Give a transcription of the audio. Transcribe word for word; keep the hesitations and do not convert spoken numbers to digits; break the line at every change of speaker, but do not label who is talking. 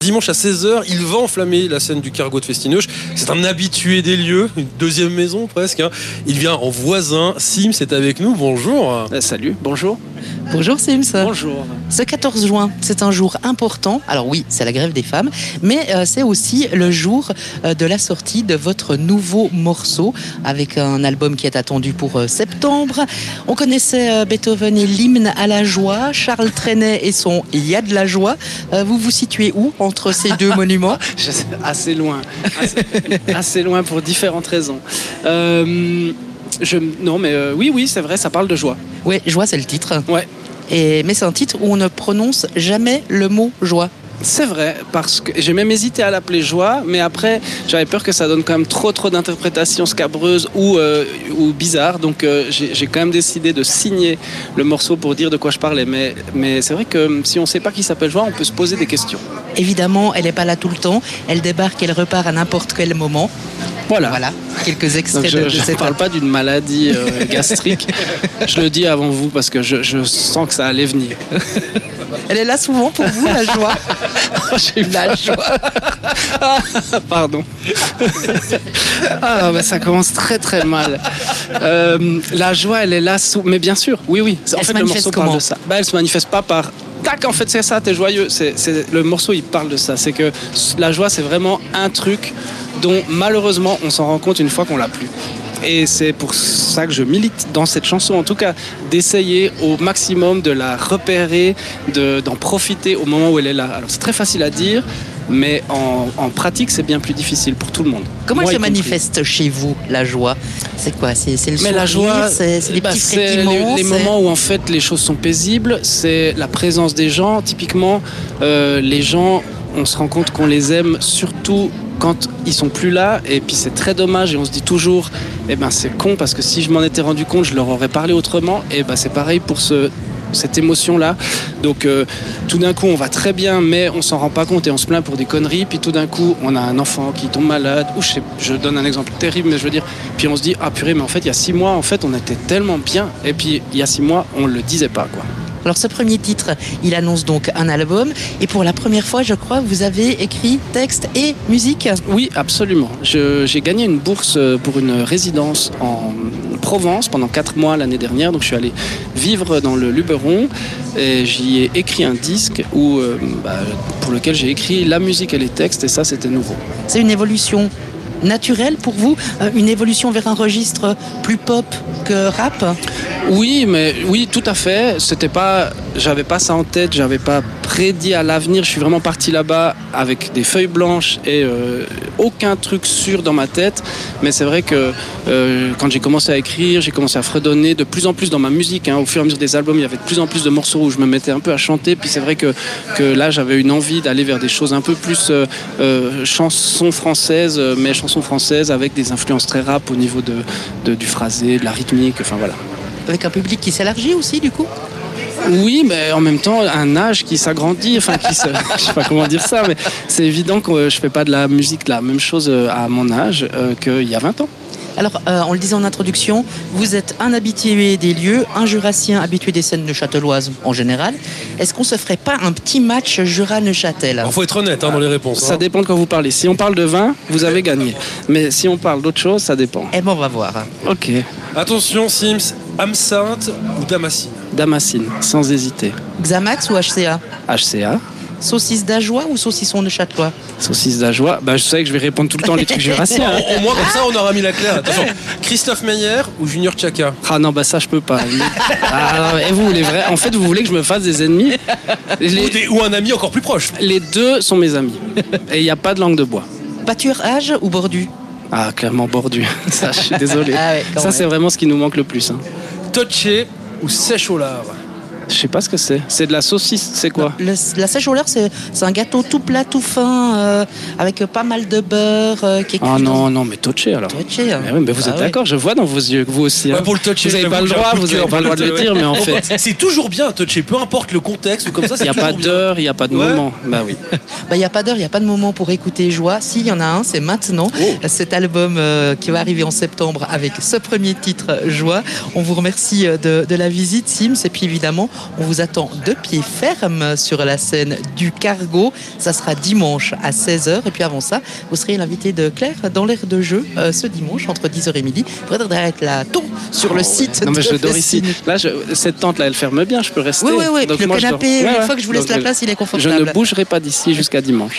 dimanche à seize heures, il va enflammer la scène du Cargo de Festineuch. C'est un habitué des lieux, une deuxième maison presque. Hein. Il vient en voisin. Sims est avec nous. Bonjour.
Euh, salut, bonjour.
Bonjour Sims.
Bonjour.
Ce quatorze juin, c'est un jour important. Alors oui, c'est la grève des femmes, mais euh, c'est aussi le jour euh, de la sortie de votre nouveau morceau avec un album qui est attendu pour euh, septembre. On connaissait euh, Beethoven et l'hymne à la joie, Charles Trenet et son Il y a de la joie. Euh, vous vous situez où entre ces deux monuments?
Je sais, assez loin, assez, assez loin pour différentes raisons. Euh, je, non, mais euh, oui, oui, c'est vrai, ça parle de joie.
Oui, joie, c'est le titre.
Ouais.
Et, mais c'est un titre où on ne prononce jamais le mot joie.
C'est vrai, parce que j'ai même hésité à l'appeler joie, mais après j'avais peur que ça donne quand même trop trop d'interprétations scabreuses ou, euh, ou bizarres, donc euh, j'ai, j'ai quand même décidé de signer le morceau pour dire de quoi je parlais, mais, mais c'est vrai que si on ne sait pas qui s'appelle joie, on peut se poser des questions.
Évidemment, elle n'est pas là tout le temps, elle débarque, elle repart à n'importe quel moment.
Voilà.
Voilà, quelques extraits
donc je,
de, de
je
cette...
ne parle pas d'une maladie euh, gastrique, je le dis avant vous parce que je, je sens que ça allait venir.
Elle est là souvent pour vous, la joie.
J'ai eu la joie. Pardon. Ah, bah, ça commence très très mal. Euh, la joie, elle est là sous... Mais bien sûr, oui, oui. En
elle
fait,
se
le
manifeste
morceau
comment?
parle de ça. Bah, elle se manifeste pas par... Tac, en fait, c'est ça, t'es joyeux. C'est, c'est... Le morceau, il parle de ça. C'est que la joie, c'est vraiment un truc dont, malheureusement, on s'en rend compte une fois qu'on l'a plus. Et c'est pour ça que je milite dans cette chanson, en tout cas, d'essayer au maximum de la repérer, de, d'en profiter au moment où elle est là. Alors c'est très facile à dire, mais en, en pratique, c'est bien plus difficile pour tout le monde.
Comment
Moi
elle se
y compris.
manifeste chez vous, la joie? C'est quoi? C'est, c'est le
Mais
sourire,
la joie,
c'est, c'est les
bah,
petits
c'est
frétillements,
les, les
c'est...
moments où en fait les choses sont paisibles, c'est la présence des gens. Typiquement, euh, les gens, on se rend compte qu'on les aime surtout quand ils sont plus là, et puis c'est très dommage, et on se dit toujours, eh ben c'est con parce que si je m'en étais rendu compte, je leur aurais parlé autrement. Et ben c'est pareil pour ce cette émotion-là. Donc euh, tout d'un coup, on va très bien, mais on s'en rend pas compte et on se plaint pour des conneries. Puis tout d'un coup, on a un enfant qui tombe malade, ou je, sais, je donne un exemple terrible, mais je veux dire, puis on se dit, ah purée, mais en fait, il y a six mois, en fait, on était tellement bien, et puis il y a six mois, on le disait pas, quoi.
Alors ce premier titre, il annonce donc un album, et pour la première fois, je crois, vous avez écrit texte et musique.
Oui, absolument. Je, j'ai gagné une bourse pour une résidence en Provence pendant quatre mois l'année dernière, donc je suis allé vivre dans le Luberon, et j'y ai écrit un disque où, euh, bah, pour lequel j'ai écrit la musique et les textes, et ça, c'était nouveau.
C'est une évolution naturelle pour vous, une évolution vers un registre plus pop que rap?
Oui, mais oui, tout à fait. C'était pas, j'avais pas ça en tête, j'avais pas prédit à l'avenir. Je suis vraiment parti là-bas avec des feuilles blanches et euh, aucun truc sûr dans ma tête. Mais c'est vrai que euh, quand j'ai commencé à écrire, j'ai commencé à fredonner de plus en plus dans ma musique. Hein. Au fur et à mesure des albums, il y avait de plus en plus de morceaux où je me mettais un peu à chanter. Puis c'est vrai que que là, j'avais une envie d'aller vers des choses un peu plus euh, euh, chansons françaises, mais chansons françaises avec des influences très rap au niveau de, de du phrasé, de la rythmique. Enfin voilà.
Avec un public qui s'élargit aussi, du coup?
Oui, mais en même temps, un âge qui s'agrandit, enfin, qui se... je sais pas comment dire ça, mais c'est évident que je fais pas de la musique la même chose à mon âge euh, qu'il y a vingt ans.
Alors, euh, on le disait en introduction, vous êtes un habitué des lieux, un jurassien habitué des scènes neuchâteloises en général. Est-ce qu'on se ferait pas un petit match Jura-Neuchâtel?
Il faut être honnête hein, dans les réponses.
Ça
hein.
dépend de quand vous parlez. Si on parle de vin, vous avez gagné. Mais si on parle d'autre chose, ça dépend.
Eh ben, on va voir.
Ok.
Attention, Sims, âme sainte ou Damascene?
Damascene, sans hésiter.
Xamax ou H C A?
H C A.
Saucisse d'Ajoie ou saucisson de Châtelois?
Saucisse d'Ajoie. Bah, je sais que je vais répondre tout le temps les trucs jurassiens. Hein.
Au moins, comme ça, on aura mis la claire. Attention, Christophe Meyer ou Junior Chaka?
Ah non, bah ça, je peux pas. Ah, et vous, les vrais, en fait, vous voulez que je me fasse des ennemis? Les...
Ou, des, ou un ami encore plus proche?
Les deux sont mes amis. Et il n'y a pas de langue de bois.
Pâturage ou bordu?
Ah, clairement bordu. Ça, je suis désolé.
Ah ouais,
ça,
même.
c'est vraiment ce qui nous manque le plus. Hein.
Totché ou sèche au lard?
Je sais pas ce que c'est. C'est de la saucisse, c'est quoi?
Le, La sèche au lard, c'est, c'est un gâteau tout plat, tout fin, euh, avec pas mal de beurre. Euh, qui est
Ah
cuit
non,
dans...
non, mais Totché alors.
Totché, hein.
Mais oui, mais vous
Ah
êtes
ouais.
d'accord, je vois dans vos yeux que vous aussi. Hein.
Ouais, pour le Totché,
vous n'avez pas
j'avoue,
le
j'ai un
droit,
coup de
vous
cœur
n'avez pas le droit de le
pour
dire, mais en fait.
C'est toujours bien un Totché, peu importe le contexte ou comme ça.
Il n'y a pas d'heure, il n'y a pas de
Ouais.
moment. Bah oui.
Bah, il n'y a pas d'heure, il n'y a pas de moment pour écouter Joie. Si, il y en a un, c'est maintenant.
Oh.
Cet album euh, qui va arriver en septembre avec ce premier titre, Joie. On vous remercie euh, de, de la visite, Sims. Et puis évidemment, On vous attend de pied ferme sur la scène du Cargo. Ça sera dimanche à seize heures. Et puis avant ça, vous serez l'invité de Claire dans l'air de jeu euh, ce dimanche entre dix heures et midi. Il faudrait être là tôt sur le
Oh,
site.
Non, mais
de
je dors ici.
Festineuche.
Là, je, cette tente-là, elle ferme bien, je peux rester.
Oui, oui, oui.
Donc
Puis le
moi, je
canapé,
dors-
une
Ouais, ouais.
fois que je vous laisse
Donc,
la
je-
place, il est
Je
confortable.
ne bougerai pas d'ici jusqu'à dimanche.